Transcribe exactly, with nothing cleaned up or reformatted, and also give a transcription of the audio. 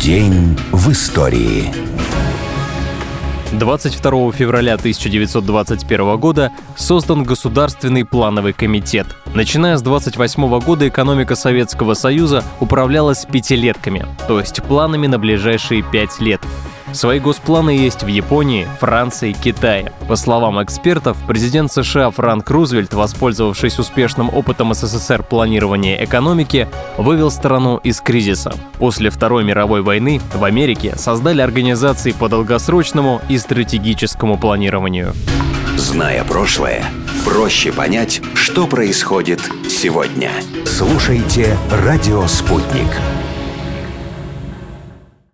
День в истории. двадцать второго февраля тысяча девятьсот двадцать первого года создан Государственный плановый комитет. Начиная с двадцать восьмого года экономика Советского Союза управлялась пятилетками, то есть планами на ближайшие пять лет. Свои госпланы есть в Японии, Франции, Китае. По словам экспертов, президент США Франк Рузвельт, воспользовавшись успешным опытом СССР планирования экономики, вывел страну из кризиса. После Второй мировой войны в Америке создали организации по долгосрочному и стратегическому планированию. Зная прошлое, проще понять, что происходит сегодня. Слушайте «Радио Спутник».